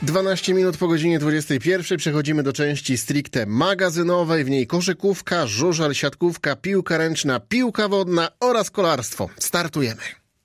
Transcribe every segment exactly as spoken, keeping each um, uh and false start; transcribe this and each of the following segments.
dwanaście minut po godzinie dwudziestej pierwszej przechodzimy do części stricte magazynowej. W niej koszykówka, żużel, siatkówka, piłka ręczna, piłka wodna oraz kolarstwo. Startujemy.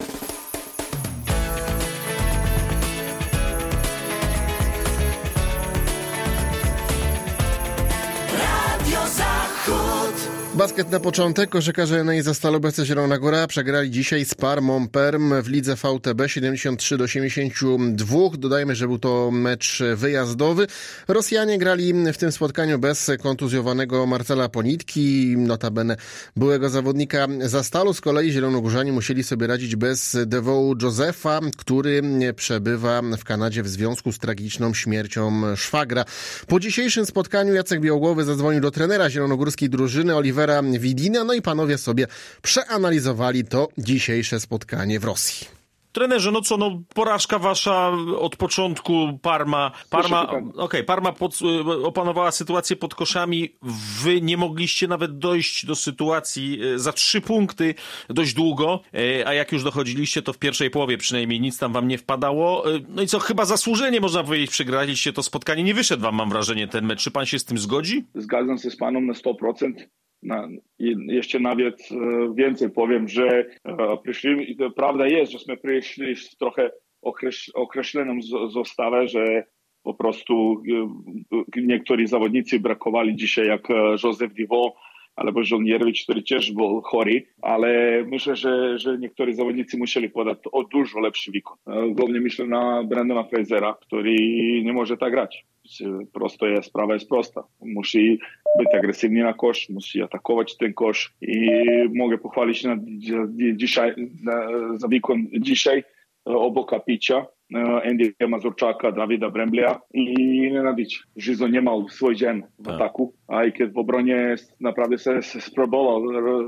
Basket na początek. Koszykarze Enei Zastalobece Zielona Góra przegrali dzisiaj z Parmą Perm w lidze V T B siedemdziesiąt trzy do osiemdziesięciu dwóch. Dodajmy, że był to mecz wyjazdowy. Rosjanie grali w tym spotkaniu bez kontuzjowanego Marcela Ponitki, notabene byłego zawodnika Zastalu. Z kolei zielonogórzanie musieli sobie radzić bez Devoe Josefa, który przebywa w Kanadzie w związku z tragiczną śmiercią szwagra. Po dzisiejszym spotkaniu Jacek Białogłowy zadzwonił do trenera zielonogórskiej drużyny Olivera Widina, no i panowie sobie przeanalizowali to dzisiejsze spotkanie w Rosji. Trenerze, no co, no porażka wasza od początku. Parma, Parma, okej, okay, Parma pod, opanowała sytuację pod koszami. Wy nie mogliście nawet dojść do sytuacji za trzy punkty dość długo, a jak już dochodziliście, to w pierwszej połowie przynajmniej nic tam wam nie wpadało. No i co, chyba zasłużenie, można powiedzieć, przegraliście to spotkanie. Nie wyszedł wam, mam wrażenie, ten mecz. Czy pan się z tym zgodzi? Zgadzam się z panem na sto procent. Na, i jeszcze nawet e, więcej powiem, że e, przyszli, prawda jest, że my przyszli z trochę okreś, określoną z, zestawem, że po prostu e, niektórzy zawodnicy brakowali dzisiaj, jak e, Józef Devoe albo Żołnierowicz, który też był chory, ale myślę, że, że niektórzy zawodnicy musieli podać o dużo lepszy wykon. E, głównie myślę na Brandona Frasera, który nie może tak grać. Prosto jest, sprawa jest prosta. Musi być agresywny na kosz, musi atakować ten kosz i mogę pochwalić na, dzisiaj, na, za wykon dzisiaj obok Picia, Andy'ego Mazurczaka, Dawida Brembleja i Nenadić. Żyzo nie miał swój dzień w ataku, a i kiedy w obronie naprawdę się spróbował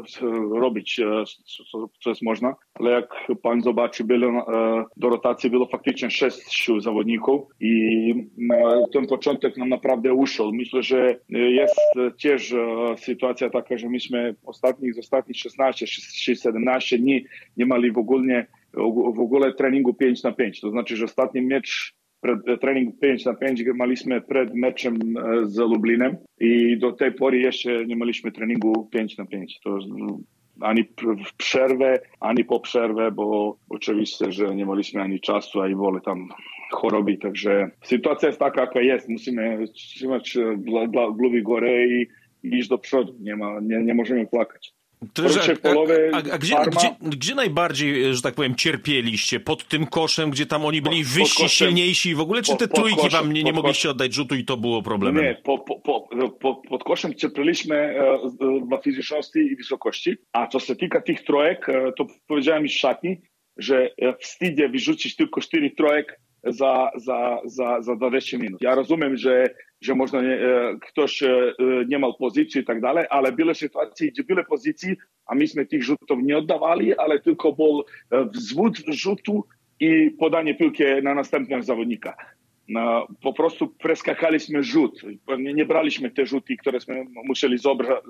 robić, co jest można, ale jak pan zobaczy, było, do rotacji było faktycznie sześciu zawodników i ten początek nam naprawdę uszedł. Myślę, że jest też sytuacja taka, że myśmy ostatnich, z ostatnich szesnaście siedemnaście dni nie mieli w ogóle w ogóle treningu pięć na pięć. To znaczy, że ostatni mecz, przed, trening pięć na pięć mieliśmy przed meczem z Lublinem i do tej pory jeszcze nie mieliśmy treningu pięć na pięć. To ani w przerwę, ani po przerwę, bo oczywiście, że nie mieliśmy ani czasu, ani woli tam choroby. Także sytuacja jest taka, jaka jest. Musimy trzymać głowy górę i iść do przodu. Nie, ma, nie, nie możemy płakać. Trenerze, a, a, a, a gdzie, gdzie, gdzie najbardziej, że tak powiem, cierpieliście? Pod tym koszem, gdzie tam oni byli wyżsi, silniejsi w ogóle? Czy te trójki koszem, wam nie, nie mogliście koszem. oddać rzutu i to było problemem? Nie, po, po, po, po, pod koszem cierpieliśmy dla fizyczności i wysokości. A co się tyka tych trojek, to powiedziałem już w szatni, że wstydzie wyrzucić tylko cztery trojek za, za, za, za dwadzieścia minut. Ja rozumiem, że, że można nie, ktoś nie miał pozycji i tak dalej, ale były sytuacje, gdzie były pozycje, a myśmy tych rzutów nie oddawali, ale tylko był wzwód rzutu i podanie piłki na następnego zawodnika. No, po prostu preskakaliśmy rzut. Nie, nie braliśmy te rzuty, które musieli zobrać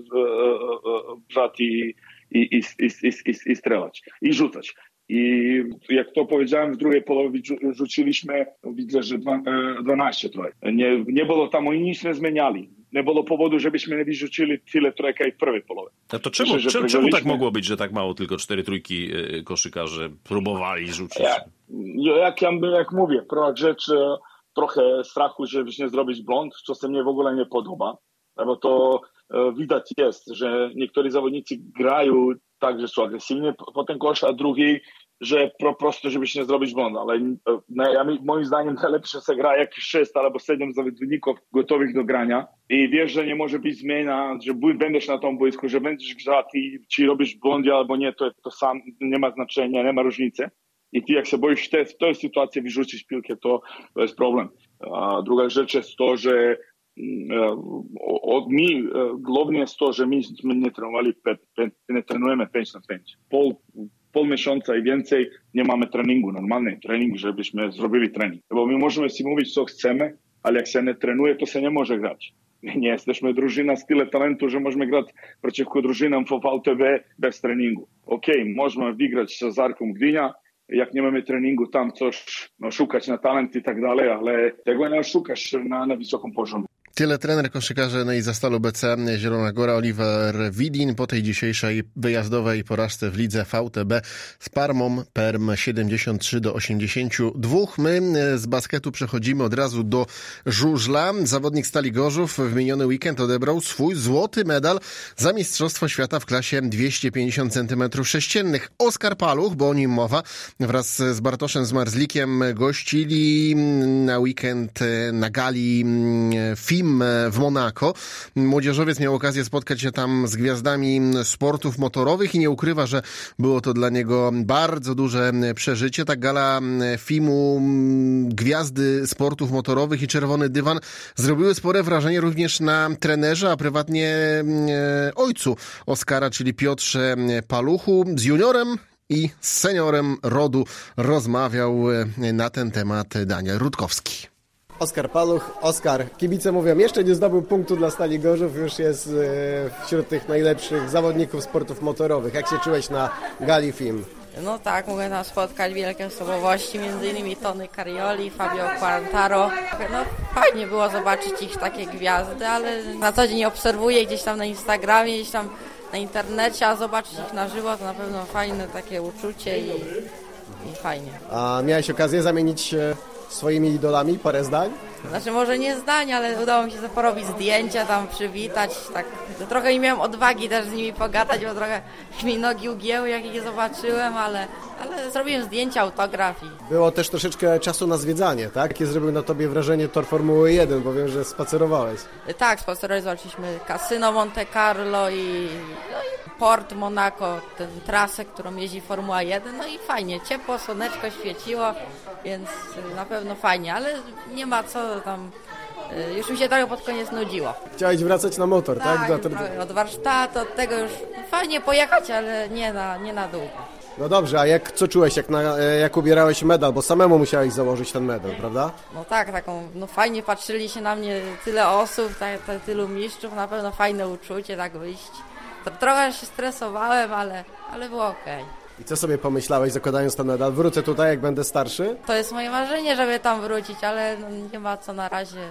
i, i, i, i, i, i strzelać, i rzucać. I jak to powiedziałem, w drugiej połowie rzuciliśmy, widzę, że dwanaście trojek. Nie, nie było tam, oni nic nie zmieniali. Nie było powodu, żebyśmy nie wyrzucili tyle trojek jak w pierwszej połowie. A to czemu, Myślę, czemu, czemu tak mogło być, że tak mało, tylko cztery trójki koszykarze próbowali rzucić? Ja, jak, ja, jak mówię, prva rzecz, trochę strachu, żeby nie zrobić błąd, co się mnie w ogóle nie podoba. Bo to widać jest, że niektórzy zawodnicy grają tak, że są agresywni po ten kosz, a drugi, że po prostu, żeby się nie zrobić błąd. Ale no, ja, moim zdaniem najlepsze się gra jakieś sześć albo siedem zawodników gotowych do grania i wiesz, że nie może być zmiana, że będziesz na tym boisku, że będziesz grać i czy robisz błądy albo nie, to, to sam nie ma znaczenia, nie ma różnicy. I ty jak się boisz w tej, w tej sytuacji wyrzucić piłkę, to, to jest problem. A druga rzecz jest to, że od mi, głównie jest to, że my nie trenowali, nie trenujemy pięć na pięć. Pol, pol miesiąca i więcej nie mamy treningu, normalny trening, żebyśmy zrobili trening. Bo my możemy si mówić, co chcemy, ale jak się nie trenuje, to się nie może grać. Nie jesteśmy drużyna z tyle talentu, że możemy grać przeciwko drużynom w V T B bez treningu. Okej, okay, możemy wygrać z Zarką Gdynia, jak nie mamy treningu, tam coś no, szukać na talent i tak dalej, ale tego nie szukasz na, na wysokim poziomie. Tyle trener koszykarzy no i za Stal U B C Zielona Góra Oliver Widin po tej dzisiejszej wyjazdowej porażce w lidze V T B z Parmą Perm siedemdziesiąt trzy do osiemdziesięciu dwóch. My z basketu przechodzimy od razu do żużla. Zawodnik Stali Gorzów w miniony weekend odebrał swój złoty medal za Mistrzostwo Świata w klasie dwieście pięćdziesiąt centymetrów sześciennych. Oskar Paluch, bo o nim mowa, wraz z Bartoszem Zmarzlikiem gościli na weekend na gali F I M w Monako. Młodzieżowiec miał okazję spotkać się tam z gwiazdami sportów motorowych i nie ukrywa, że było to dla niego bardzo duże przeżycie. Ta gala filmu Gwiazdy Sportów Motorowych i Czerwony Dywan zrobiły spore wrażenie również na trenerze, a prywatnie ojcu Oskara, czyli Piotrze Paluchu. Z juniorem i z seniorem rodu rozmawiał na ten temat Daniel Rutkowski. Oskar Paluch. Oskar, kibice mówią, jeszcze nie zdobył punktu dla Stali Gorzów, już jest wśród tych najlepszych zawodników sportów motorowych. Jak się czułeś na gali F I M? No tak, mogę tam spotkać wielkie osobowości, między innymi Tony Carioli, Fabio Quarantaro. No fajnie było zobaczyć ich takie gwiazdy, ale na co dzień obserwuję gdzieś tam na Instagramie, gdzieś tam na internecie, a zobaczyć ich na żywo to na pewno fajne takie uczucie i, i fajnie. A miałeś okazję zamienić się swoimi idolami parę zdań? Znaczy może nie zdań, ale udało mi się porobić zdjęcia, tam przywitać, tak. Trochę nie miałem odwagi też z nimi pogadać, bo trochę mi nogi ugięły, jak ich zobaczyłem, ale, ale zrobiłem zdjęcia, autograf. I... Było też troszeczkę czasu na zwiedzanie, tak? Jakie zrobił na tobie wrażenie tor Formuły jeden, bo wiem, że spacerowałeś. Tak, spacerowaliśmy, zobaczyliśmy kasyno Monte Carlo i, no i Port Monaco, tę trasę, którą jeździ Formuła jeden, no i fajnie, ciepło, słoneczko świeciło, więc na pewno fajnie, ale nie ma co tam, już mi się trochę pod koniec nudziło. Chciałeś wracać na motor, tak? Tak, tak? Do... od warsztatu, od tego już fajnie pojechać, ale nie na, nie na długo. No dobrze, a jak, co czułeś, jak, na, jak ubierałeś medal, bo samemu musiałeś założyć ten medal, prawda? No tak, taką, no fajnie patrzyli się na mnie tyle osób, tak, tak, tylu mistrzów, na pewno fajne uczucie, tak wyjść. Trochę się stresowałem, ale, ale było okej. I co sobie pomyślałeś, zakładając ten medal? Wrócę tutaj, jak będę starszy? To jest moje marzenie, żeby tam wrócić, ale no nie ma co na razie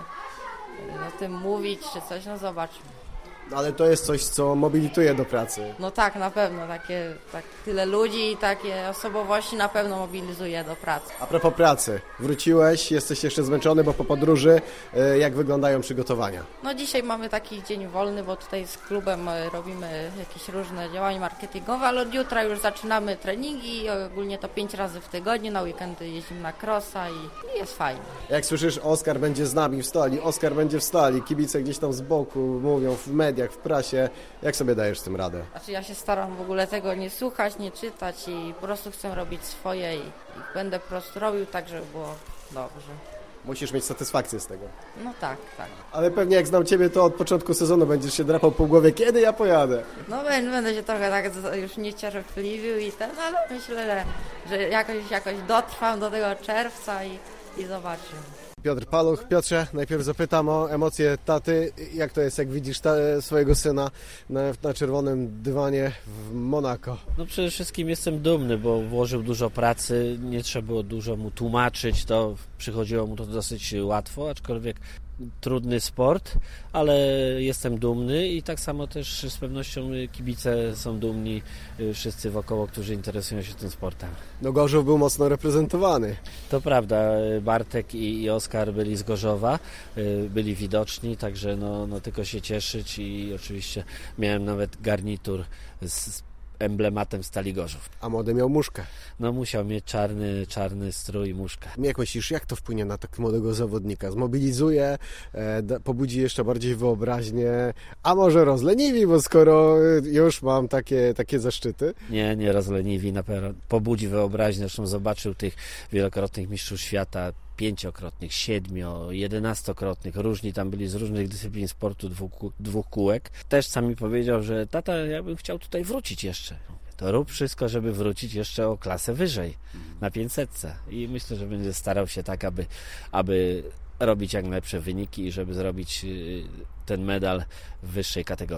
o tym mówić czy coś, no zobaczmy. Ale to jest coś, co mobilituje do pracy. No tak, na pewno. Takie, tak, tyle ludzi i takie osobowości na pewno mobilizuje do pracy. A propos pracy. Wróciłeś, jesteś jeszcze zmęczony, bo po podróży. Jak wyglądają przygotowania? No dzisiaj mamy taki dzień wolny, bo tutaj z klubem robimy jakieś różne działania marketingowe, ale od jutra już zaczynamy treningi i ogólnie to pięć razy w tygodniu. Na weekendy jeździmy na crossa i, i jest fajnie. Jak słyszysz, Oskar będzie z nami w Stali, Oskar będzie w Stali, kibice gdzieś tam z boku mówią w mediach, w prasie. Jak sobie dajesz z tym radę? Znaczy ja się staram w ogóle tego nie słuchać, nie czytać i po prostu chcę robić swoje i, i będę po prostu robił tak, żeby było dobrze. Musisz mieć satysfakcję z tego. No tak, tak. Ale pewnie jak znam Ciebie, to od początku sezonu będziesz się drapał po głowie, kiedy ja pojadę. No będę się trochę tak już niecierpliwił i ten, ale myślę, że, że jakoś, jakoś dotrwam do tego czerwca i, i zobaczymy. Piotr Paluch. Piotrze, najpierw zapytam o emocje taty. Jak to jest, jak widzisz ta, swojego syna na, na czerwonym dywanie w Monako? No przede wszystkim jestem dumny, bo włożył dużo pracy, nie trzeba było dużo mu tłumaczyć, to przychodziło mu to dosyć łatwo, aczkolwiek trudny sport, ale jestem dumny i tak samo też z pewnością kibice są dumni, wszyscy wokoło, którzy interesują się tym sportem. No Gorzów był mocno reprezentowany. To prawda, Bartek i, i Oskar byli z Gorzowa, byli widoczni, także no, no tylko się cieszyć i oczywiście miałem nawet garnitur z emblematem Stali Gorzów. A młody miał muszkę. No musiał mieć czarny, czarny strój i muszkę. Jak myślisz, jak to wpłynie na tak młodego zawodnika? Zmobilizuje, e, da, pobudzi jeszcze bardziej wyobraźnię, a może rozleniwi, bo skoro już mam takie, takie zaszczyty? Nie, nie rozleniwi, na pewno pobudzi wyobraźnię, zresztą zobaczył tych wielokrotnych mistrzów świata, pięciokrotnych, siedmio, jedenastokrotnych, różni tam byli z różnych dyscyplin sportu, dwóch, dwóch kółek. Też sam mi powiedział, że tata, ja bym chciał tutaj wrócić jeszcze. To rób wszystko, żeby wrócić jeszcze o klasę wyżej, na pięćsetce. I myślę, że będzie starał się tak, aby, aby robić jak najlepsze wyniki i żeby zrobić ten medal w wyższej kategorii.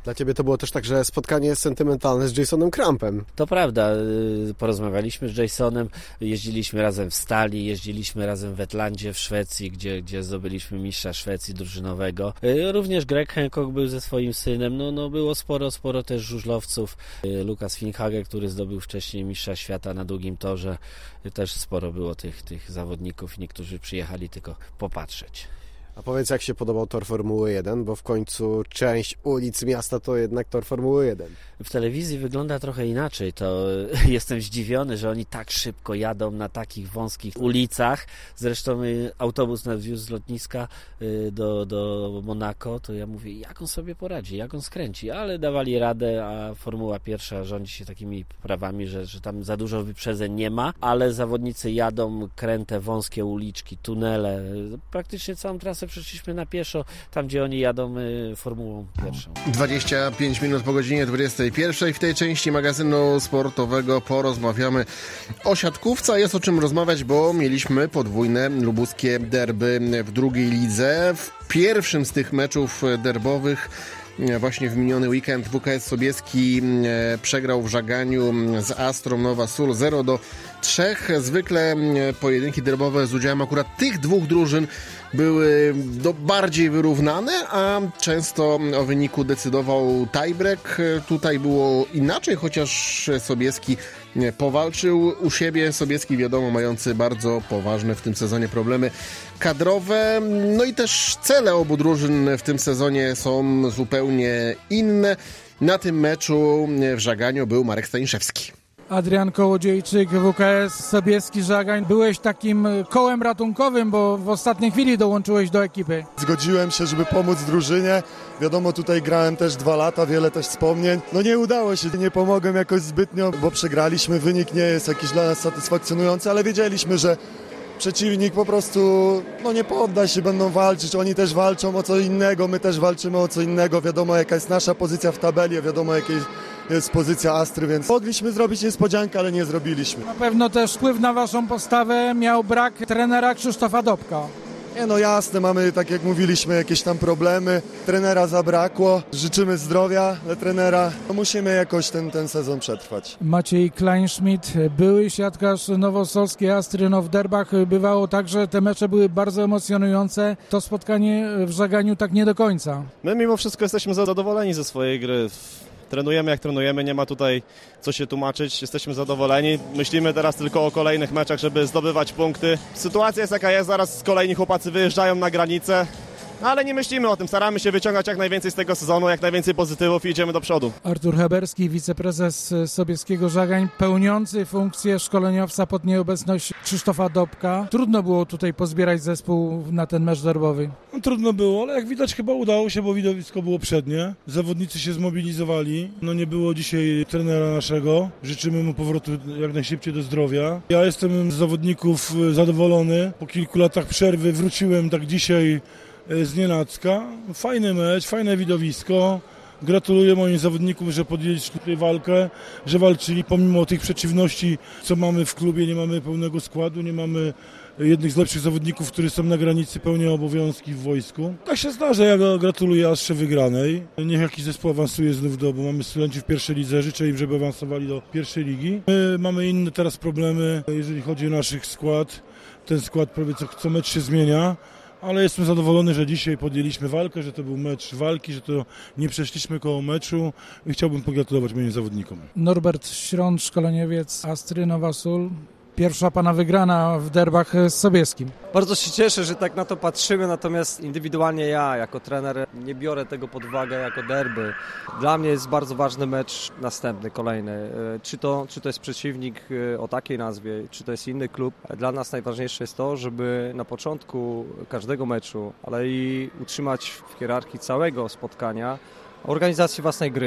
Dla ciebie to było też także spotkanie sentymentalne z Jasonem Krampem. To prawda, porozmawialiśmy z Jasonem, jeździliśmy razem w Stali, jeździliśmy razem w Wetlandzie w Szwecji, gdzie, gdzie zdobyliśmy mistrza Szwecji drużynowego. Również Greg Hancock był ze swoim synem, no, no było sporo, sporo też żużlowców. Lukas Finhage, który zdobył wcześniej mistrza świata na długim torze, też sporo było tych, tych zawodników i niektórzy przyjechali tylko popatrzeć. A powiedz, jak się podobał tor Formuły jeden, bo w końcu część ulic miasta to jednak tor Formuły jeden. W telewizji wygląda trochę inaczej, to jestem zdziwiony, że oni tak szybko jadą na takich wąskich ulicach. Zresztą autobus nas wiózł z lotniska do, do Monako, to ja mówię, jak on sobie poradzi, jak on skręci, ale dawali radę, a Formuła pierwsza rządzi się takimi prawami, że, że tam za dużo wyprzedzeń nie ma, ale zawodnicy jadą kręte, wąskie uliczki, tunele, praktycznie całą trasę przeszliśmy na pieszo, tam gdzie oni jadą Formułą pierwszą. dwadzieścia pięć minut po godzinie dwudziestej pierwszej. W tej części magazynu sportowego porozmawiamy o siatkówce. Jest o czym rozmawiać, bo mieliśmy podwójne lubuskie derby w drugiej lidze. W pierwszym z tych meczów derbowych właśnie w miniony weekend W K S Sobieski przegrał w Żaganiu z Astrą Nowa Sól zero do trzech. Zwykle pojedynki derbowe z udziałem akurat tych dwóch drużyn były do bardziej wyrównane, a często o wyniku decydował tiebreak. Tutaj było inaczej, chociaż Sobieski powalczył u siebie. Sobieski, wiadomo, mający bardzo poważne w tym sezonie problemy kadrowe. No i też cele obu drużyn w tym sezonie są zupełnie inne. Na tym meczu w Żaganiu był Marek Staniszewski. Adrian Kołodziejczyk, W K S Sobieski Żagań. Byłeś takim kołem ratunkowym, bo w ostatniej chwili dołączyłeś do ekipy. Zgodziłem się, żeby pomóc drużynie. Wiadomo, tutaj grałem też dwa lata, wiele też wspomnień. No nie udało się, nie pomogłem jakoś zbytnio, bo przegraliśmy. Wynik nie jest jakiś dla nas satysfakcjonujący, ale wiedzieliśmy, że przeciwnik po prostu no nie podda się, będą walczyć. Oni też walczą o co innego, my też walczymy o co innego. Wiadomo, jaka jest nasza pozycja w tabeli, wiadomo, jaka jest pozycja Astry, więc mogliśmy zrobić niespodziankę, ale nie zrobiliśmy. Na pewno też wpływ na waszą postawę miał brak trenera Krzysztofa Dobka. Nie, no jasne, mamy, tak jak mówiliśmy, jakieś tam problemy. Trenera zabrakło, życzymy zdrowia dla trenera. No musimy jakoś ten, ten sezon przetrwać. Maciej Kleinschmidt, były siatkarz nowosolskiej Astry. No w derbach bywało tak, że te mecze były bardzo emocjonujące. To spotkanie w Żaganiu tak nie do końca. My mimo wszystko jesteśmy zadowoleni ze swojej gry. Trenujemy jak trenujemy, nie ma tutaj co się tłumaczyć, jesteśmy zadowoleni. Myślimy teraz tylko o kolejnych meczach, żeby zdobywać punkty. Sytuacja jest jaka jest, zaraz kolejni chłopacy wyjeżdżają na granicę, no ale nie myślimy o tym, staramy się wyciągać jak najwięcej z tego sezonu, jak najwięcej pozytywów i idziemy do przodu. Artur Heberski, wiceprezes Sobieskiego Żagań, pełniący funkcję szkoleniowca pod nieobecność Krzysztofa Dobka. Trudno było tutaj pozbierać zespół na ten mecz derbowy. No, trudno było, ale jak widać chyba udało się, bo widowisko było przednie. Zawodnicy się zmobilizowali. No nie było dzisiaj trenera naszego. Życzymy mu powrotu jak najszybciej do zdrowia. Ja jestem z zawodników zadowolony. Po kilku latach przerwy wróciłem tak dzisiaj z nienacka. Fajny mecz, fajne widowisko. Gratuluję moim zawodnikom, że podjęli tutaj walkę, że walczyli pomimo tych przeciwności, co mamy w klubie. Nie mamy pełnego składu, nie mamy jednych z lepszych zawodników, którzy są na granicy, pełnią obowiązki w wojsku. Tak się zdarza, ja gratuluję Astrze wygranej. Niech jakiś zespół awansuje znów do, bo mamy studentów w pierwszej lidze, życzę im, żeby awansowali do pierwszej ligi. My mamy inne teraz problemy, jeżeli chodzi o nasz skład. Ten skład prawie co, co mecz się zmienia. Ale jestem zadowolony, że dzisiaj podjęliśmy walkę, że to był mecz walki, że to nie przeszliśmy koło meczu i chciałbym pogratulować moim zawodnikom. Norbert Śrąd, szkoleniowiec Astry Nowa Sól. Pierwsza pana wygrana w derbach z Sobieskim. Bardzo się cieszę, że tak na to patrzymy, natomiast indywidualnie ja jako trener nie biorę tego pod uwagę jako derby. Dla mnie jest bardzo ważny mecz następny, kolejny. Czy to, czy to jest przeciwnik o takiej nazwie, czy to jest inny klub. Dla nas najważniejsze jest to, żeby na początku każdego meczu, ale i utrzymać w hierarchii całego spotkania organizację własnej gry.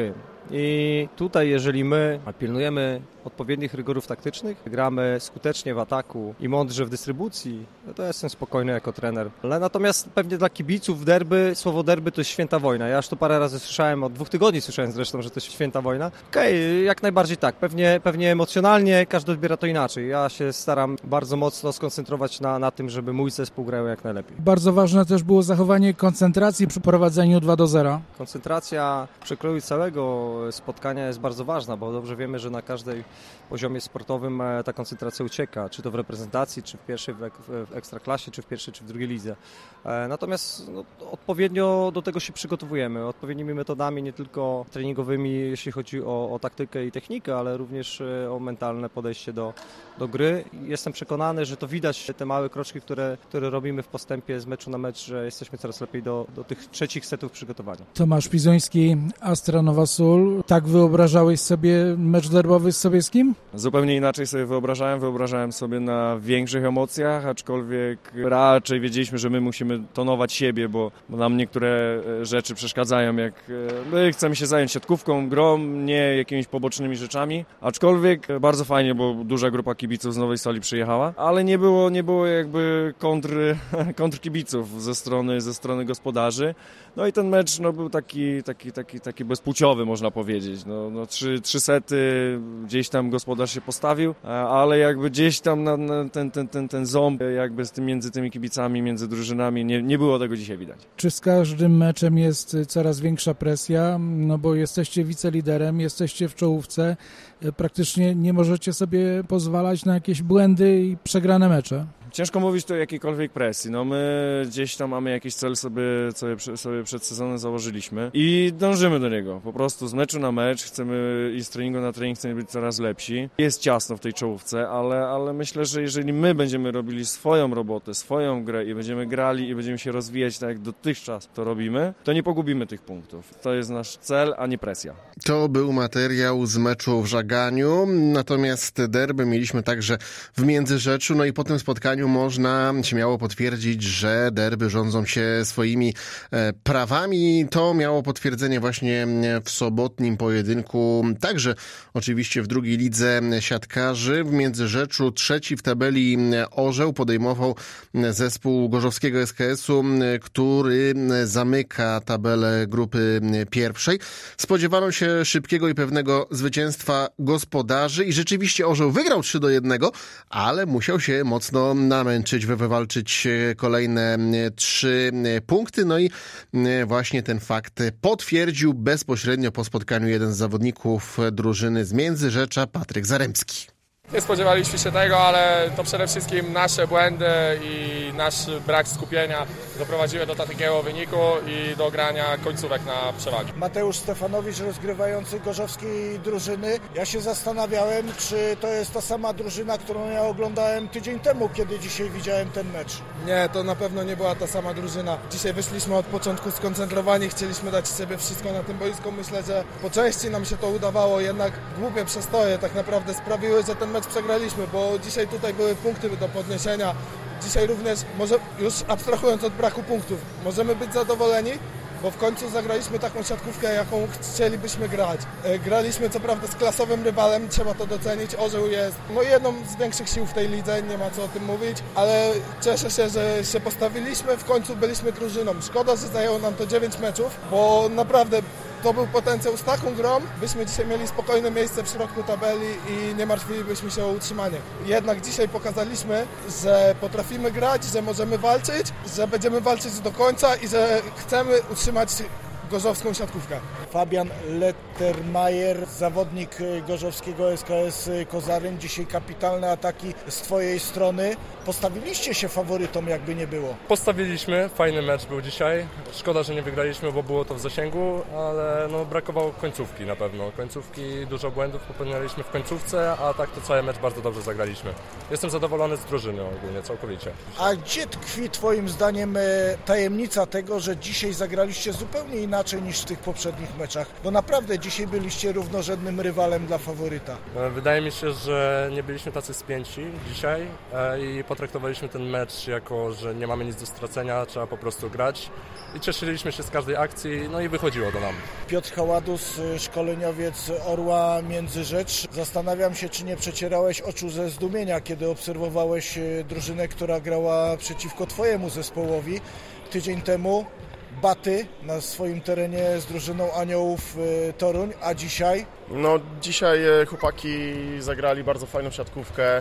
I tutaj, jeżeli my pilnujemy odpowiednich rygorów taktycznych, gramy skutecznie w ataku i mądrze w dystrybucji, no to jestem spokojny jako trener. Ale natomiast pewnie dla kibiców derby, słowo derby to jest święta wojna. Ja już to parę razy słyszałem, od dwóch tygodni słyszałem zresztą, że to jest święta wojna. Okej, okay, jak najbardziej tak. Pewnie, pewnie emocjonalnie każdy odbiera to inaczej. Ja się staram bardzo mocno skoncentrować na, na tym, żeby mój zespół grał jak najlepiej. Bardzo ważne też było zachowanie koncentracji przy prowadzeniu dwa do zera. Koncentracja w przekroju całego spotkania jest bardzo ważna, bo dobrze wiemy, że na każdej poziomie sportowym ta koncentracja ucieka, czy to w reprezentacji, czy w pierwszej w, ek, w ekstraklasie, czy w pierwszej, czy w drugiej lidze. Natomiast no, odpowiednio do tego się przygotowujemy, odpowiednimi metodami, nie tylko treningowymi, jeśli chodzi o, o taktykę i technikę, ale również o mentalne podejście do, do gry. Jestem przekonany, że to widać, te małe kroczki, które, które robimy w postępie z meczu na mecz, że jesteśmy coraz lepiej do, do tych trzecich setów przygotowania. Tomasz Pizoński, Astra Nowa Sól. Tak wyobrażałeś sobie mecz derbowy z Sobieskim? Zupełnie inaczej sobie wyobrażałem. Wyobrażałem sobie na większych emocjach, aczkolwiek raczej wiedzieliśmy, że my musimy tonować siebie, bo, bo nam niektóre rzeczy przeszkadzają, jak my chcemy się zająć siatkówką, grą, nie jakimiś pobocznymi rzeczami. Aczkolwiek bardzo fajnie, bo duża grupa kibiców z Nowej Soli przyjechała, ale nie było, nie było jakby kontr, kontr kibiców ze strony, ze strony gospodarzy. No i ten mecz no, był taki, taki, taki, taki bezpłciowy, można powiedzieć. No, no, trzy, trzy sety, gdzieś tam gospodarz się postawił, ale jakby gdzieś tam na, na ten, ten, ten, ten ząb jakby z tym, między tymi kibicami, między drużynami, nie, nie było tego dzisiaj widać. Czy z każdym meczem jest coraz większa presja? No bo jesteście wiceliderem, jesteście w czołówce, praktycznie nie możecie sobie pozwalać na jakieś błędy i przegrane mecze. Ciężko mówić tu o jakiejkolwiek presji. No my gdzieś tam mamy jakiś cel sobie, sobie, sobie przed sezonem założyliśmy i dążymy do niego. Po prostu z meczu na mecz chcemy i z treningu na trening chcemy być coraz lepsi. Jest ciasno w tej czołówce, ale, ale myślę, że jeżeli my będziemy robili swoją robotę, swoją grę i będziemy grali i będziemy się rozwijać tak jak dotychczas to robimy, to nie pogubimy tych punktów. To jest nasz cel, a nie presja. To był materiał z meczu w Żaganiu, natomiast derby mieliśmy także w Międzyrzeczu, no i po tym spotkaniu można śmiało potwierdzić, że derby rządzą się swoimi prawami. To miało potwierdzenie właśnie w sobotnim pojedynku, także oczywiście w drugiej lidze siatkarzy. W Międzyrzeczu trzeci w tabeli Orzeł podejmował zespół gorzowskiego S K S-u, który zamyka tabelę grupy pierwszej. Spodziewano się szybkiego i pewnego zwycięstwa gospodarzy i rzeczywiście Orzeł wygrał trzy do jednego, ale musiał się mocno namęczyć, by wywalczyć kolejne trzy punkty. No i właśnie ten fakt potwierdził bezpośrednio po spotkaniu jeden z zawodników drużyny z Międzyrzecza, Patryk Zaremski. Nie spodziewaliśmy się tego, ale to przede wszystkim nasze błędy i nasz brak skupienia doprowadziły do takiego wyniku i do grania końcówek na przewagi. Mateusz Stefanowicz, rozgrywający gorzowskiej drużyny. Ja się zastanawiałem, czy to jest ta sama drużyna, którą ja oglądałem tydzień temu, kiedy dzisiaj widziałem ten mecz. Nie, to na pewno nie była ta sama drużyna. Dzisiaj wyszliśmy od początku skoncentrowani, chcieliśmy dać sobie wszystko na tym boisku. Myślę, że po części nam się to udawało, jednak głupie przestoje tak naprawdę sprawiły, że ten mecz przegraliśmy, bo dzisiaj tutaj były punkty do podniesienia. Dzisiaj również, może już abstrahując od braku punktów, możemy być zadowoleni, bo w końcu zagraliśmy taką siatkówkę, jaką chcielibyśmy grać. Graliśmy co prawda z klasowym rywalem, trzeba to docenić. Orzeł jest no, jedną z większych sił w tej lidze, nie ma co o tym mówić, ale cieszę się, że się postawiliśmy, w końcu byliśmy drużyną. Szkoda, że zajęło nam to dziewięć meczów, bo naprawdę to był potencjał z taką grą, byśmy dzisiaj mieli spokojne miejsce w środku tabeli i nie martwilibyśmy się o utrzymanie. Jednak dzisiaj pokazaliśmy, że potrafimy grać, że możemy walczyć, że będziemy walczyć do końca i że chcemy utrzymać gorzowską siatkówkę. Fabian Lettermajer, zawodnik gorzowskiego S K S Kozaryn. Dzisiaj kapitalne ataki z twojej strony. Postawiliście się faworytom, jakby nie było. Postawiliśmy, fajny mecz był dzisiaj. Szkoda, że nie wygraliśmy, bo było to w zasięgu, ale no, brakowało końcówki na pewno. Końcówki, dużo błędów popełnialiśmy w końcówce, a tak to cały mecz bardzo dobrze zagraliśmy. Jestem zadowolony z drużyny ogólnie, całkowicie. A gdzie tkwi twoim zdaniem tajemnica tego, że dzisiaj zagraliście zupełnie inaczej inaczej niż w tych poprzednich meczach? Bo naprawdę dzisiaj byliście równorzędnym rywalem dla faworyta. Wydaje mi się, że nie byliśmy tacy spięci dzisiaj i potraktowaliśmy ten mecz jako, że nie mamy nic do stracenia, trzeba po prostu grać i cieszyliśmy się z każdej akcji, no i wychodziło to nam. Piotr Haładus, szkoleniowiec Orła Międzyrzecz. Zastanawiam się, czy nie przecierałeś oczu ze zdumienia, kiedy obserwowałeś drużynę, która grała przeciwko twojemu zespołowi tydzień temu. Baty na swoim terenie z drużyną Aniołów Toruń, a dzisiaj? No dzisiaj chłopaki zagrali bardzo fajną siatkówkę.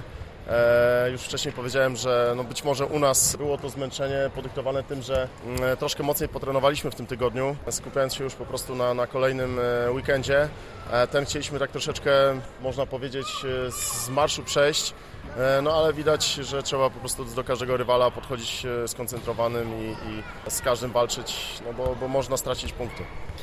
E, już wcześniej powiedziałem, że no być może u nas było to zmęczenie podyktowane tym, że e, troszkę mocniej potrenowaliśmy w tym tygodniu, skupiając się już po prostu na, na kolejnym e, weekendzie. E, ten chcieliśmy tak troszeczkę, można powiedzieć, e, z marszu przejść. No ale widać, że trzeba po prostu do każdego rywala podchodzić skoncentrowanym i, i z każdym walczyć, no bo, bo można stracić punkty.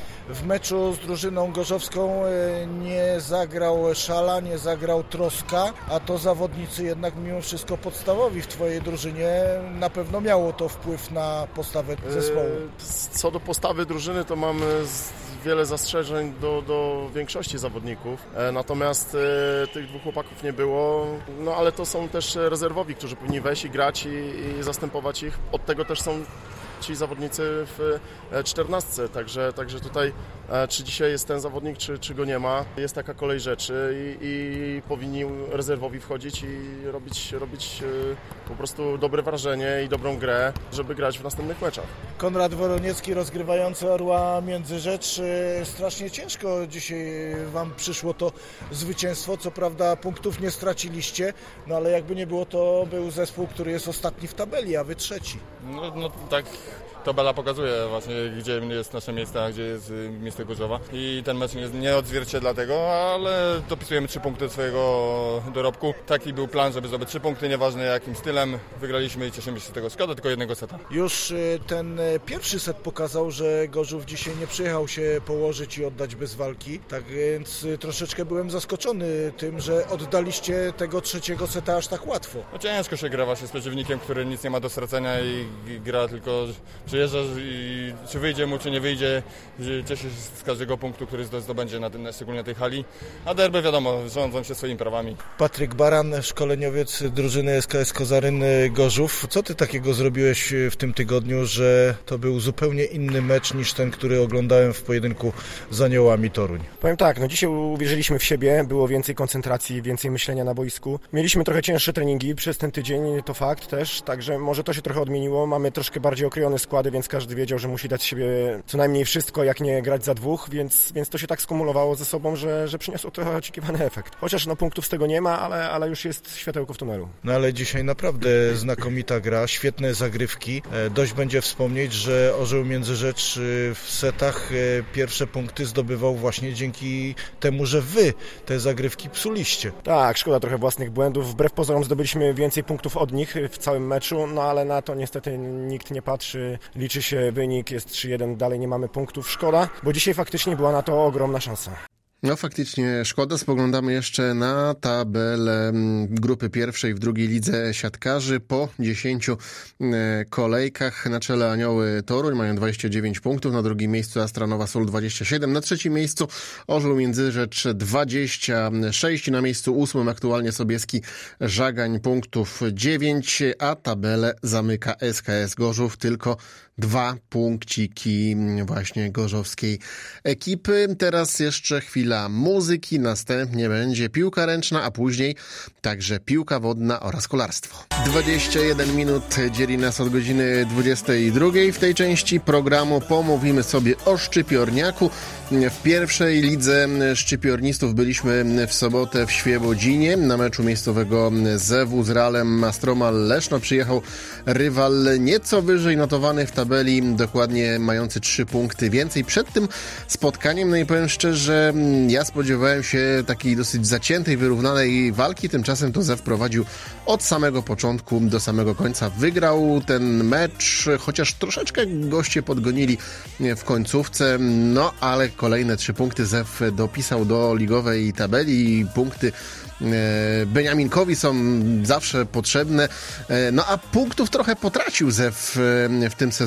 W meczu z drużyną gorzowską nie zagrał Szala, nie zagrał Troska, a to zawodnicy jednak mimo wszystko podstawowi w twojej drużynie. Na pewno miało to wpływ na postawę zespołu. Co do postawy drużyny, to mamy wiele zastrzeżeń do, do większości zawodników, natomiast e, tych dwóch chłopaków nie było, no ale to są też rezerwowi, którzy powinni wejść i grać i, i zastępować ich. Od tego też są ci zawodnicy w czternastce, także, także tutaj czy dzisiaj jest ten zawodnik, czy, czy go nie ma, jest taka kolej rzeczy i, i powinni rezerwowi wchodzić i robić, robić po prostu dobre wrażenie i dobrą grę, żeby grać w następnych meczach. Konrad Woroniecki, rozgrywający Orła Międzyrzecz. Strasznie ciężko dzisiaj wam przyszło to zwycięstwo, co prawda punktów nie straciliście, no ale jakby nie było, to był zespół, który jest ostatni w tabeli, a wy trzeci. No, no tak. Tabela pokazuje właśnie, gdzie jest nasze miejsce, a gdzie jest miejsce Gorzowa i ten mecz nie, nie odzwierciedla tego, ale dopisujemy trzy punkty swojego dorobku. Taki był plan, żeby zdobyć trzy punkty, nieważne jakim stylem. Wygraliśmy i cieszymy się z tego. Szkoda tylko jednego seta. Już ten pierwszy set pokazał, że Gorzów dzisiaj nie przyjechał się położyć i oddać bez walki, tak więc troszeczkę byłem zaskoczony tym, że oddaliście tego trzeciego seta aż tak łatwo. No ciężko się gra właśnie z przeciwnikiem, który nic nie ma do stracenia i gra tylko... Przyjeżdża i czy wyjdzie mu, czy nie wyjdzie, cieszy się z każdego punktu, który zdobędzie na tym, szczególnie na tej hali. A derby wiadomo, rządzą się swoimi prawami. Patryk Baran, szkoleniowiec drużyny S K S Kozaryn Gorzów. Co ty takiego zrobiłeś w tym tygodniu, że to był zupełnie inny mecz niż ten, który oglądałem w pojedynku z Aniołami Toruń? Powiem tak, no dzisiaj uwierzyliśmy w siebie, było więcej koncentracji, więcej myślenia na boisku. Mieliśmy trochę cięższe treningi przez ten tydzień, to fakt też, także może to się trochę odmieniło. Mamy troszkę bardziej okrojone składy, więc każdy wiedział, że musi dać z siebie co najmniej wszystko, jak nie grać za dwóch, więc, więc to się tak skumulowało ze sobą, że, że przyniosło trochę oczekiwany efekt. Chociaż no punktów z tego nie ma, ale, ale już jest światełko w tunelu. No ale dzisiaj naprawdę znakomita gra, świetne zagrywki. Dość będzie wspomnieć, że Orzeł Międzyrzecz w setach pierwsze punkty zdobywał właśnie dzięki temu, że wy te zagrywki psuliście. Tak, szkoda trochę własnych błędów. Wbrew pozorom zdobyliśmy więcej punktów od nich w całym meczu, no ale na to niestety nikt nie patrzy. Liczy się wynik, jest trzy jeden, dalej nie mamy punktów. Szkoda, bo dzisiaj faktycznie była na to ogromna szansa. No faktycznie szkoda. Spoglądamy jeszcze na tabelę grupy pierwszej w drugiej lidze siatkarzy. Po dziesięciu kolejkach na czele Anioły Toruń mają dwadzieścia dziewięć punktów, na drugim miejscu Astranowa Sól dwadzieścia siedem, na trzecim miejscu Orzeł Międzyrzecz dwadzieścia sześć, na miejscu ósmym aktualnie Sobieski Żagań punktów dziewięć, a tabelę zamyka S K S Gorzów tylko dwa punkciki właśnie gorzowskiej ekipy. Teraz jeszcze chwila muzyki, następnie będzie piłka ręczna, a później także piłka wodna oraz kolarstwo. dwadzieścia jeden minut dzieli nas od godziny dwudziestej drugiej. W tej części programu pomówimy sobie o Szczypiorniaku. W pierwszej lidze szczypiornistów byliśmy w sobotę w Świebodzinie na meczu miejscowego Zewu z Realem Mastromal Leszno. Przyjechał rywal nieco wyżej notowany w tabeli, dokładnie mający trzy punkty więcej. Przed tym spotkaniem, no i powiem szczerze, ja spodziewałem się takiej dosyć zaciętej, wyrównanej walki. Tymczasem to Zew prowadził od samego początku do samego końca. Wygrał ten mecz, chociaż troszeczkę goście podgonili w końcówce, no ale kolejne trzy punkty Zew dopisał do ligowej tabeli i punkty Beniaminkowi są zawsze potrzebne. No a punktów trochę potracił Zew w tym sezonie.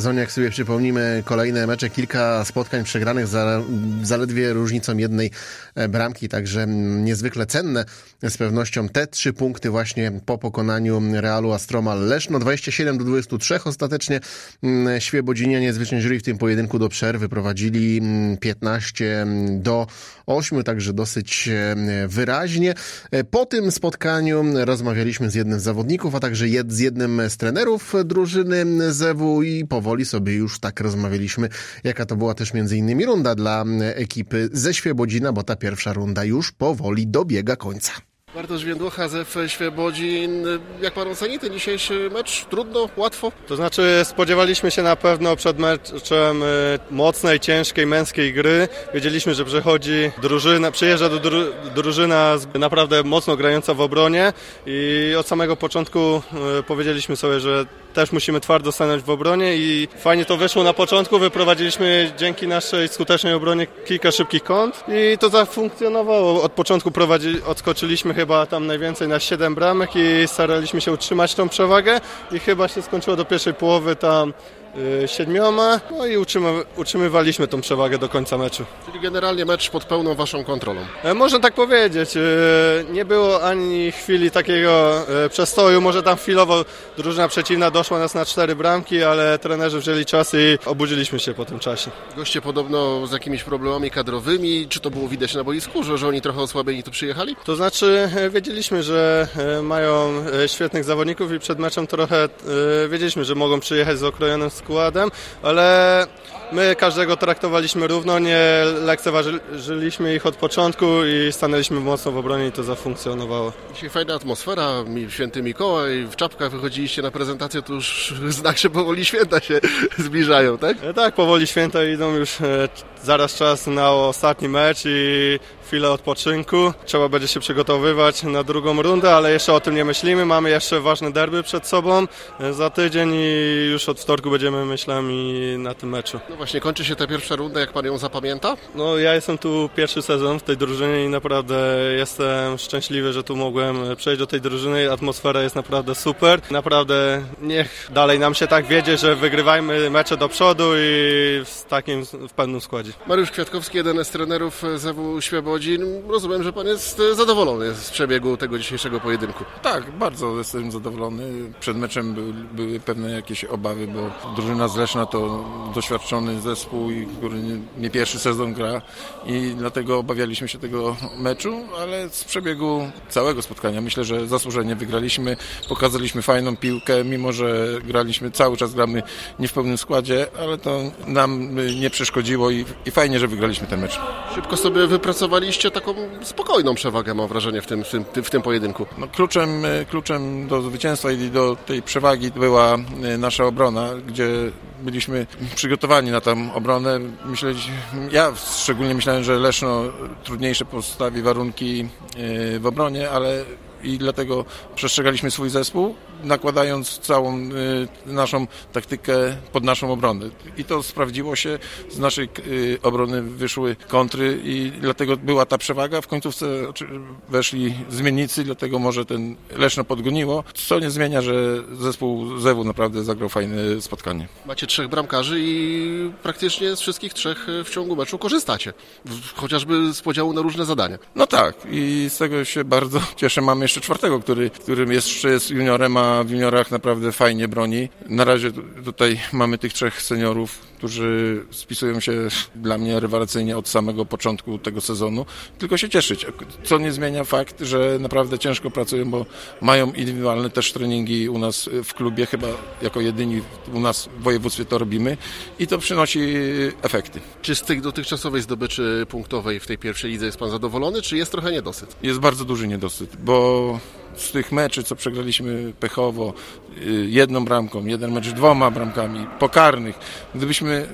sezonie, jak sobie przypomnimy kolejne mecze, kilka spotkań przegranych za, zaledwie różnicą jednej bramki, także niezwykle cenne z pewnością te trzy punkty właśnie po pokonaniu Realu Astromal Leszno. dwadzieścia siedem do dwudziestu trzech ostatecznie Świebodzinianie zwyciężyli w tym pojedynku do przerwy, prowadzili piętnaście do ośmiu, także dosyć wyraźnie. Po tym spotkaniu rozmawialiśmy z jednym z zawodników, a także jed, z jednym z trenerów drużyny Zewu i powoli sobie już tak rozmawialiśmy, jaka to była też między innymi runda dla ekipy ze Świebodzina, bo ta pierwsza runda już powoli dobiega końca. Bartosz Więdłocha, Zew Świebodzin. Jak pan oceni ten dzisiejszy mecz? Trudno? Łatwo? To znaczy spodziewaliśmy się na pewno przed meczem mocnej, ciężkiej, męskiej gry. Wiedzieliśmy, że przychodzi drużyna, przyjeżdża do dru, drużyna naprawdę mocno grająca w obronie i od samego początku powiedzieliśmy sobie, że też musimy twardo stanąć w obronie i fajnie to wyszło na początku. Wyprowadziliśmy dzięki naszej skutecznej obronie kilka szybkich kąt i to zafunkcjonowało. Od początku prowadzi, odskoczyliśmy chyba tam najwięcej na siedem bramek i staraliśmy się utrzymać tą przewagę i chyba się skończyło do pierwszej połowy tam yy, siedmioma, no i utrzyma, utrzymywaliśmy tą przewagę do końca meczu. Czyli generalnie mecz pod pełną waszą kontrolą? E, można tak powiedzieć. Yy, nie było ani chwili takiego yy, przestoju, może tam chwilowo drużyna przeciwna doszła nas na cztery bramki, ale trenerzy wzięli czas i obudziliśmy się po tym czasie. Goście podobno z jakimiś problemami kadrowymi, czy to było widać na boisku, że, że oni trochę osłabieni tu przyjechali? To znaczy wiedzieliśmy, że mają świetnych zawodników i przed meczem trochę wiedzieliśmy, że mogą przyjechać z okrojonym składem, ale my każdego traktowaliśmy równo, nie lekceważyliśmy ich od początku i stanęliśmy mocno w obronie i to zafunkcjonowało. Dzisiaj fajna atmosfera, Święty Mikołaj, w czapkach wychodziliście na prezentację, to już znak, że powoli święta się zbliżają, tak? Tak, powoli święta idą, już zaraz czas na ostatni mecz i chwilę odpoczynku. Trzeba będzie się przygotowywać na drugą rundę, ale jeszcze o tym nie myślimy. Mamy jeszcze ważne derby przed sobą za tydzień i już od wtorku będziemy myślami na tym meczu. No właśnie, kończy się ta pierwsza runda, jak pan ją zapamięta? No ja jestem tu pierwszy sezon w tej drużynie i naprawdę jestem szczęśliwy, że tu mogłem przejść do tej drużyny. Atmosfera jest naprawdę super. Naprawdę niech dalej nam się tak wiedzie, że wygrywajmy mecze do przodu i w takim w pełnym składzie. Mariusz Kwiatkowski, jeden z trenerów Zewu Świebodzin. Rozumiem, że pan jest zadowolony z przebiegu tego dzisiejszego pojedynku. Tak, bardzo jestem zadowolony. Przed meczem były, były pewne jakieś obawy, bo drużyna z Leszna to doświadczony zespół, który nie, nie pierwszy sezon gra i dlatego obawialiśmy się tego meczu, ale z przebiegu całego spotkania myślę, że zasłużenie wygraliśmy, pokazaliśmy fajną piłkę, mimo że graliśmy, cały czas gramy nie w pełnym składzie, ale to nam nie przeszkodziło i, i fajnie, że wygraliśmy ten mecz. Szybko sobie wypracowaliście taką spokojną przewagę, mam wrażenie, w tym, w tym, w tym pojedynku. No, kluczem, kluczem do zwycięstwa i do tej przewagi była nasza obrona, gdzie byliśmy przygotowani na tę obronę. Myślę, ja szczególnie myślałem, że Leszno trudniejsze postawi warunki w obronie, ale i dlatego przestrzegaliśmy swój zespół, nakładając całą y, naszą taktykę pod naszą obronę. I to sprawdziło się, z naszej y, obrony wyszły kontry i dlatego była ta przewaga. W końcówce weszli zmiennicy, dlatego może ten Leszno podgoniło, co nie zmienia, że zespół Zewu naprawdę zagrał fajne spotkanie. Macie trzech bramkarzy i praktycznie z wszystkich trzech w ciągu meczu korzystacie, chociażby z podziału na różne zadania. No tak i z tego się bardzo cieszę. Mamy jeszcze czwartego, który, którym jeszcze jest juniorem, a w juniorach naprawdę fajnie broni. Na razie tutaj mamy tych trzech seniorów, którzy spisują się dla mnie rewelacyjnie od samego początku tego sezonu. Tylko się cieszyć, co nie zmienia fakt, że naprawdę ciężko pracują, bo mają indywidualne też treningi u nas w klubie, chyba jako jedyni u nas w województwie to robimy i to przynosi efekty. Czy z tych dotychczasowej zdobyczy punktowej w tej pierwszej lidze jest pan zadowolony, czy jest trochę niedosyt? Jest bardzo duży niedosyt, bo z tych meczy, co przegraliśmy pechowo, jedną bramką, jeden mecz dwoma bramkami, pokarnych, gdybyśmy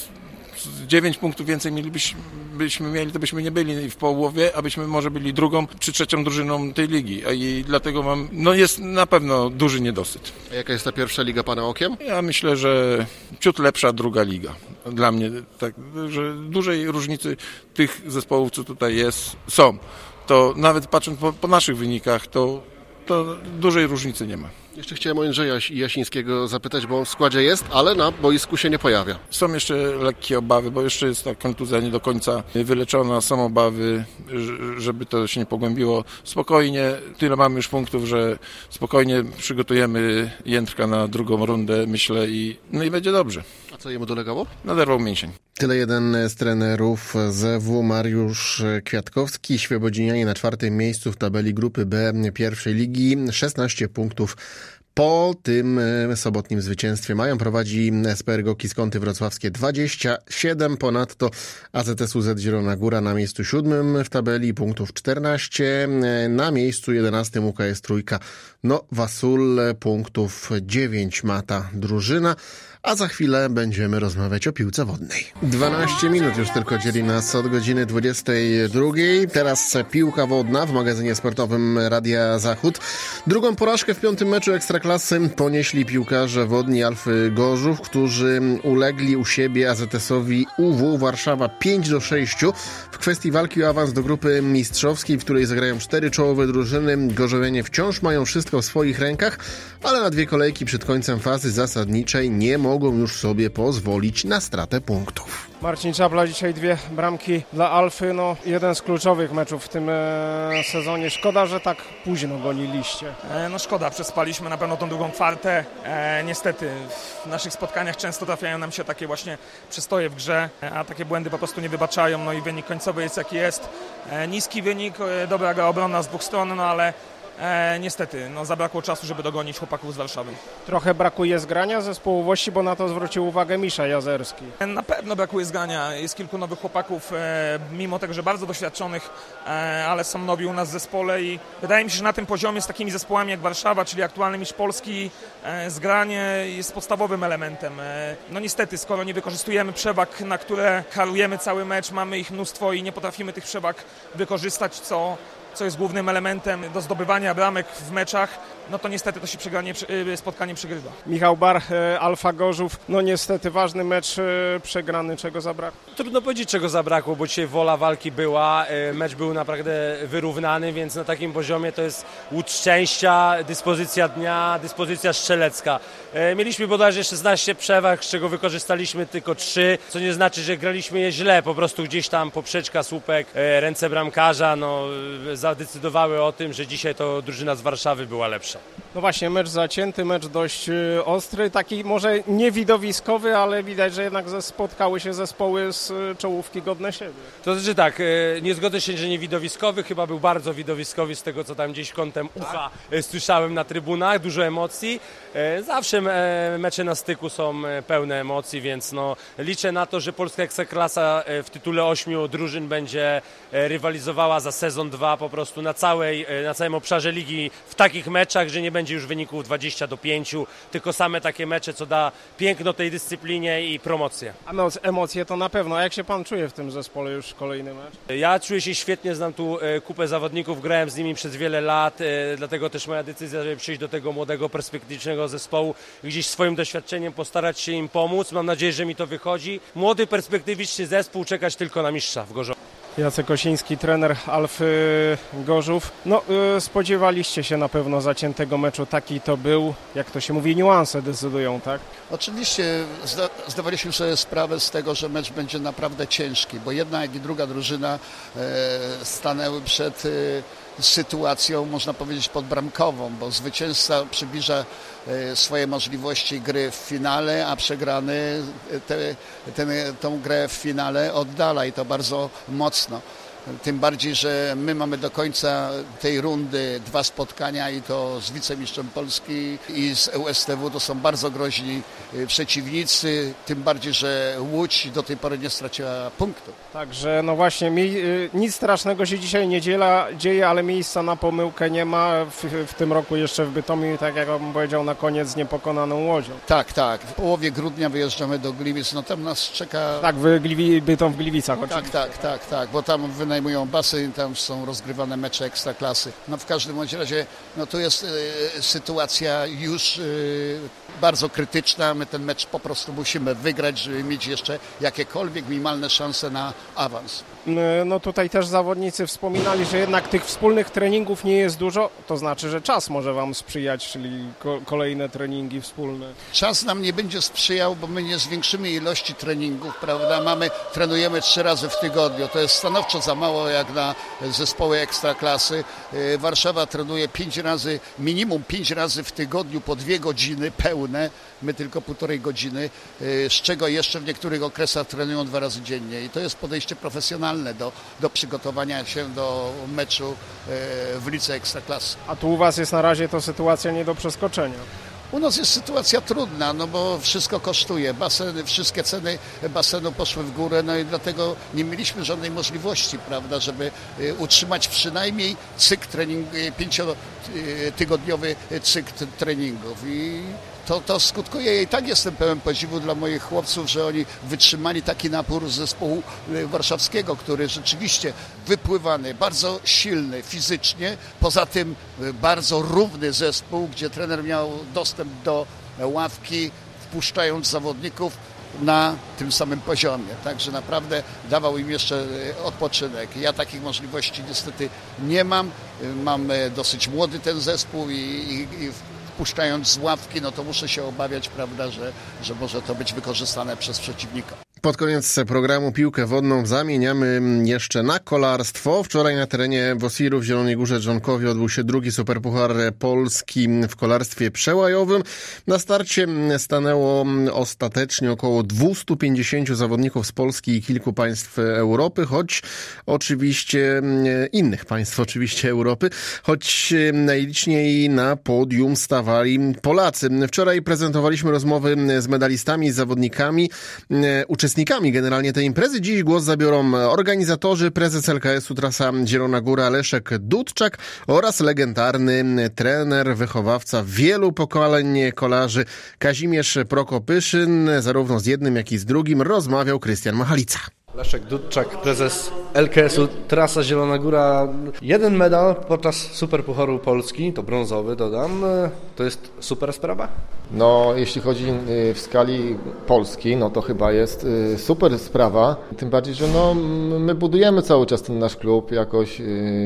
dziewięć punktów więcej mielibyśmy, byśmy mieli, to byśmy nie byli w połowie, abyśmy może byli drugą czy trzecią drużyną tej ligi. I dlatego mam, no jest na pewno duży niedosyt. A jaka jest ta pierwsza liga pana okiem? Ja myślę, że ciut lepsza druga liga. Dla mnie tak, że dużej różnicy tych zespołów, co tutaj jest, są. To nawet patrząc po, po naszych wynikach, to, to dużej różnicy nie ma. Jeszcze chciałem o Jędrzeja Jasińskiego zapytać, bo on w składzie jest, ale na boisku się nie pojawia. Są jeszcze lekkie obawy, bo jeszcze jest ta kontuzja nie do końca wyleczona. Są obawy, żeby to się nie pogłębiło. Spokojnie, tyle mamy już punktów, że spokojnie przygotujemy Jędrka na drugą rundę, myślę, i, no i będzie dobrze. A co jemu dolegało? Naderwał mięsień. Tyle jeden z trenerów Z W, Mariusz Kwiatkowski. Świebodzinianie na czwartym miejscu w tabeli grupy B pierwszej ligi. szesnaście punktów po tym sobotnim zwycięstwie mają. Prowadzi S P R Goki Skąty Wrocławskie dwadzieścia siedem. Ponadto A Z S U Z Zielona Góra na miejscu siódmym w tabeli, punktów czternaście. Na miejscu jedenastym U K S Trójka Nowa Sól, punktów dziewięć ma ta drużyna. A za chwilę będziemy rozmawiać o piłce wodnej. dwanaście minut już tylko dzieli nas od godziny dwudziestej drugiej. Teraz piłka wodna w magazynie sportowym Radia Zachód. Drugą porażkę w piątym meczu Ekstraklasy ponieśli piłkarze wodni Alfy Gorzów, którzy ulegli u siebie A Z S-owi U W Warszawa pięć do sześciu w kwestii walki o awans do grupy mistrzowskiej, w której zagrają cztery czołowe drużyny. Gorzowianie wciąż mają wszystko w swoich rękach, ale na dwie kolejki przed końcem fazy zasadniczej nie mogą mogą już sobie pozwolić na stratę punktów. Marcin Czapla, dzisiaj dwie bramki dla Alfy, no jeden z kluczowych meczów w tym e, sezonie. Szkoda, że tak późno goniliście. E, no szkoda, przespaliśmy na pewno tą drugą kwartę. E, niestety w naszych spotkaniach często trafiają nam się takie właśnie przestoje w grze, a takie błędy po prostu nie wybaczają, no i wynik końcowy jest jaki jest. E, niski wynik, e, dobra gra obronna z dwóch stron, no ale E, niestety, no, zabrakło czasu, żeby dogonić chłopaków z Warszawy. Trochę brakuje zgrania zespołowości, bo na to zwrócił uwagę Misza Jazerski. E, na pewno brakuje zgrania. Jest kilku nowych chłopaków, e, mimo tego, że bardzo doświadczonych, e, ale są nowi u nas w zespole i wydaje mi się, że na tym poziomie z takimi zespołami jak Warszawa, czyli aktualny mistrz Polski, e, zgranie jest podstawowym elementem. E, no niestety, skoro nie wykorzystujemy przewag, na które karujemy cały mecz, mamy ich mnóstwo i nie potrafimy tych przewag wykorzystać, co co jest głównym elementem do zdobywania bramek w meczach, no to niestety to się przegranie, spotkanie przegrywa. Michał Bar, Alfa Gorzów, no niestety ważny mecz przegrany, czego zabrakło? Trudno powiedzieć, czego zabrakło, bo dzisiaj wola walki była, mecz był naprawdę wyrównany, więc na takim poziomie to jest łód szczęścia, dyspozycja dnia, dyspozycja strzelecka. Mieliśmy bodajże szesnaście przewag, z czego wykorzystaliśmy tylko trzy, co nie znaczy, że graliśmy je źle, po prostu gdzieś tam poprzeczka, słupek, ręce bramkarza, no zadecydowały o tym, że dzisiaj to drużyna z Warszawy była lepsza. No właśnie, mecz zacięty, mecz dość ostry, taki może niewidowiskowy, ale widać, że jednak spotkały się zespoły z czołówki godne siebie. To znaczy tak, nie zgodzę się, że niewidowiskowy, chyba był bardzo widowiskowy z tego, co tam gdzieś kątem ucha słyszałem na trybunach, dużo emocji. Zawsze mecze na styku są pełne emocji, więc no, liczę na to, że polska ekstraklasa w tytule ośmiu drużyn będzie rywalizowała za sezon dwa po prostu na, całej, na całym obszarze ligi w takich meczach, że nie będzie już wyników dwadzieścia do pięciu, tylko same takie mecze, co da piękno tej dyscyplinie i promocję. A emocje to na pewno. A jak się pan czuje w tym zespole już kolejny mecz? Ja czuję się świetnie, znam tu kupę zawodników, grałem z nimi przez wiele lat, dlatego też moja decyzja, żeby przyjść do tego młodego, perspektywicznego zespołu, gdzieś swoim doświadczeniem postarać się im pomóc. Mam nadzieję, że mi to wychodzi. Młody, perspektywiczny zespół, czekać tylko na mistrza w Gorzowie. Jacek Osiński, trener Alfy Gorzów. No, yy, spodziewaliście się na pewno zaciętego meczu, taki to był, jak to się mówi, niuanse decydują, tak? Oczywiście zda- zdawaliśmy sobie sprawę z tego, że mecz będzie naprawdę ciężki, bo jedna jak i druga drużyna e, stanęły przed e, sytuacją, można powiedzieć, podbramkową, bo zwycięzca przybliża e, swoje możliwości gry w finale, a przegrany te, ten, tą grę w finale oddala i to bardzo mocno. Tym bardziej, że my mamy do końca tej rundy dwa spotkania i to z wicemistrzem Polski i z U S T W. To są bardzo groźni przeciwnicy, tym bardziej, że Łódź do tej pory nie straciła punktu. Także no właśnie, mi, nic strasznego się dzisiaj nie dziela, dzieje, ale miejsca na pomyłkę nie ma. W, w tym roku jeszcze w Bytomiu, tak jak on powiedział, na koniec z niepokonaną Łodzią. Tak, tak. W połowie grudnia wyjeżdżamy do Gliwic, no tam nas czeka... Tak, w Gliwi, Bytom w Gliwicach oczywiście. Tak, tak, tak, tak, bo tam wynajmujemy wynajmują basen, tam są rozgrywane mecze ekstraklasy. No w każdym bądź razie, no tu jest y, sytuacja już y, bardzo krytyczna. My ten mecz po prostu musimy wygrać, żeby mieć jeszcze jakiekolwiek minimalne szanse na awans. No tutaj też zawodnicy wspominali, że jednak tych wspólnych treningów nie jest dużo, to znaczy, że czas może wam sprzyjać, czyli ko- kolejne treningi wspólne. Czas nam nie będzie sprzyjał, bo my nie zwiększymy ilości treningów, prawda? Mamy, trenujemy trzy razy w tygodniu, to jest stanowczo za mało jak na zespoły ekstraklasy. Warszawa trenuje pięć razy, minimum pięć razy w tygodniu po dwie godziny pełne, my tylko półtorej godziny, z czego jeszcze w niektórych okresach trenują dwa razy dziennie i to jest podejście profesjonalne do, do przygotowania się do meczu w lidze ekstraklasy. A tu u was jest na razie to sytuacja nie do przeskoczenia. U nas jest sytuacja trudna, no bo wszystko kosztuje. Baseny, wszystkie ceny basenu poszły w górę, no i dlatego nie mieliśmy żadnej możliwości, prawda, żeby utrzymać przynajmniej cykl trening, pięciotygodniowy cykl treningów. I to, to skutkuje. I tak jestem pełen podziwu dla moich chłopców, że oni wytrzymali taki napór zespołu warszawskiego, który rzeczywiście wypływany, bardzo silny fizycznie, poza tym bardzo równy zespół, gdzie trener miał dostęp do ławki, wpuszczając zawodników na tym samym poziomie. Także naprawdę dawał im jeszcze odpoczynek. Ja takich możliwości niestety nie mam. Mam dosyć młody ten zespół i, i, i puszczając z ławki, no to muszę się obawiać, prawda, że, że może to być wykorzystane przez przeciwnika. Pod koniec programu piłkę wodną zamieniamy jeszcze na kolarstwo. Wczoraj na terenie Wosiru w Zielonej Górze Dżonkowie odbył się drugi Superpuchar Polski w kolarstwie przełajowym. Na starcie stanęło ostatecznie około dwieście pięćdziesiąt zawodników z Polski i kilku państw Europy, choć oczywiście innych państw oczywiście Europy, choć najliczniej na podium stawali Polacy. Wczoraj prezentowaliśmy rozmowy z medalistami, z zawodnikami, uczestnikami generalnie tej imprezy. Dziś głos zabiorą organizatorzy, prezes L K S-u Trasa Zielona Góra Leszek Dudczak oraz legendarny trener, wychowawca wielu pokoleń kolarzy Kazimierz Prokopyszyn. Zarówno z jednym, jak i z drugim rozmawiał Krystian Machalica. Leszek Dudczak, prezes L K S-u Trasa Zielona Góra. Jeden medal podczas Superpucharu Polski, to brązowy dodam. To jest super sprawa? No, jeśli chodzi w skali Polski, no to chyba jest super sprawa. Tym bardziej, że no, my budujemy cały czas ten nasz klub jakoś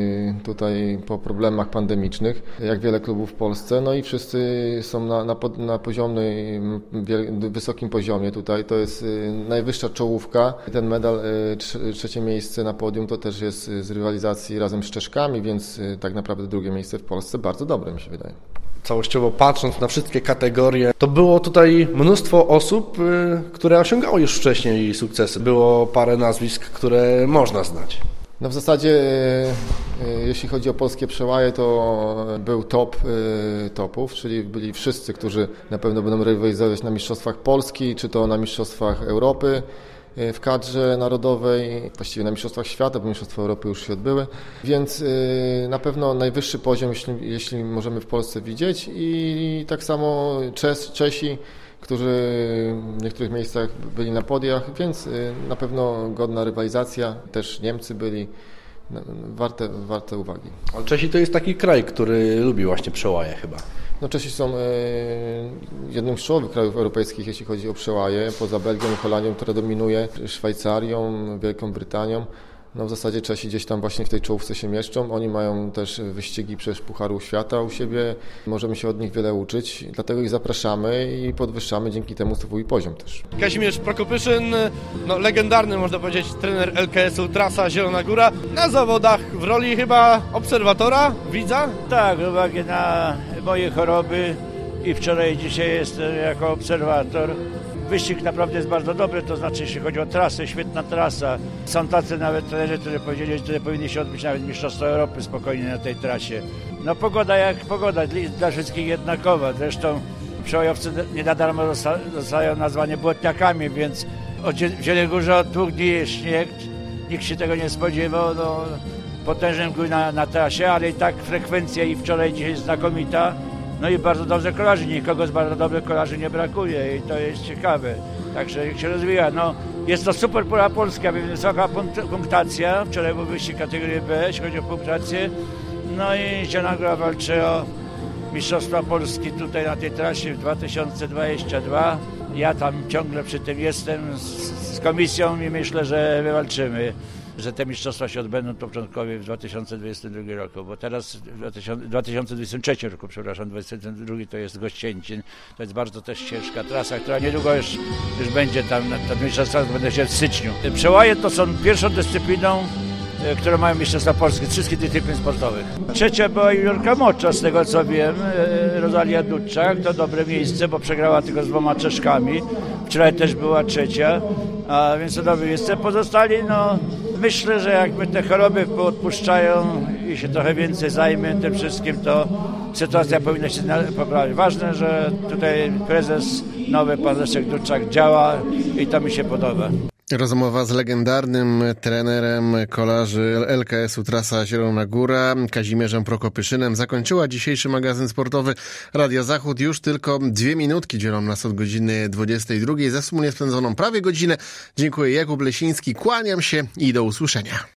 tutaj po problemach pandemicznych, jak wiele klubów w Polsce. No i wszyscy są na, na, na poziomie, wysokim poziomie tutaj. To jest najwyższa czołówka. Ten medal, trzecie miejsce na podium, to też jest z rywalizacji razem z Czeszkami, więc tak naprawdę drugie miejsce w Polsce bardzo dobre, mi się wydaje. Całościowo patrząc na wszystkie kategorie, to było tutaj mnóstwo osób, które osiągały już wcześniej sukcesy. Było parę nazwisk, które można znać. No w zasadzie jeśli chodzi o polskie przełaje, to był top topów, czyli byli wszyscy, którzy na pewno będą rywalizować na Mistrzostwach Polski, czy to na Mistrzostwach Europy w kadrze narodowej, właściwie na Mistrzostwach Świata, bo Mistrzostwa Europy już się odbyły, więc na pewno najwyższy poziom, jeśli, jeśli możemy w Polsce widzieć, i tak samo Czes, Czesi, którzy w niektórych miejscach byli na podiach, więc na pewno godna rywalizacja, też Niemcy byli, warte, warte uwagi. Ale Czesi to jest taki kraj, który lubi właśnie przełaje chyba. No Czesi są jednym z czołowych krajów europejskich, jeśli chodzi o przełaje, poza Belgią i Holandią, która dominuje, Szwajcarią, Wielką Brytanią. No w zasadzie Czesi gdzieś tam właśnie w tej czołówce się mieszczą. Oni mają też wyścigi przecież Pucharu Świata u siebie. Możemy się od nich wiele uczyć, dlatego ich zapraszamy i podwyższamy dzięki temu swój poziom też. Kazimierz Prokopyszyn, no legendarny można powiedzieć trener L K S-u Trasa Zielona Góra. Na zawodach w roli chyba obserwatora, widza? Tak, z uwagi na moje choroby i wczoraj i dzisiaj jestem jako obserwator. Wyścig naprawdę jest bardzo dobry, to znaczy jeśli chodzi o trasę, świetna trasa. Są tacy nawet trenerzy, którzy powiedzieli, że tutaj powinny się odbyć nawet Mistrzostwa Europy spokojnie na tej trasie. No pogoda jak pogoda, dla wszystkich jednakowa. Zresztą przełajowcy nie na darmo zostają nazwani błotniakami, więc w Zielonej Górze od dwóch dni jest śnieg. Nikt się tego nie spodziewał. No, potężny gór na, na trasie, ale i tak frekwencja i wczoraj dzisiaj jest znakomita. No i bardzo dobrze kolarzy, nikogo z bardzo dobrych kolarzy nie brakuje i to jest ciekawe. Także jak się rozwija, no Jest to super pora polska, wysoka punktacja. Wczoraj był wyścig kategorii B, jeśli chodzi o punktację. No i Zielona Góra walczy o Mistrzostwa Polski tutaj na tej trasie w dwa tysiące dwudziestym drugim. Ja tam ciągle przy tym jestem z, z komisją i myślę, że wywalczymy, że te mistrzostwa się odbędą początkowo w dwa tysiące dwudziestym drugim roku, bo teraz w dwa tysiące dwudziestym trzecim roku, przepraszam, dwudziesty drugi to jest Gościęcin, to jest bardzo też ciężka trasa, która niedługo już, już będzie tam, na mistrzostwach będą się w styczniu. Przełaje to są pierwszą dyscypliną, które mają mistrzostwa polskie, wszystkich dyscyplin sportowych. Trzecia była juniorka mocza, z tego co wiem, Rosalia Dudczak, to dobre miejsce, bo przegrała tylko z dwoma Czeszkami. Wczoraj też była trzecia, a więc to dobre miejsce. Pozostali, no myślę, że jakby te choroby odpuszczają i się trochę więcej zajmie tym wszystkim, to sytuacja powinna się poprawić. Ważne, że tutaj prezes nowy, pan Leszek Dudczak działa i to mi się podoba. Rozmowa z legendarnym trenerem kolarzy L K S u Trasa Zielona Góra, Kazimierzem Prokopyszynem, zakończyła dzisiejszy magazyn sportowy Radia Zachód. Już tylko dwie minutki dzielą nas od godziny dwudziestej drugiej. Za wspólnie spędzoną prawie godzinę dziękuję. Jakub Lesiński, kłaniam się i do usłyszenia.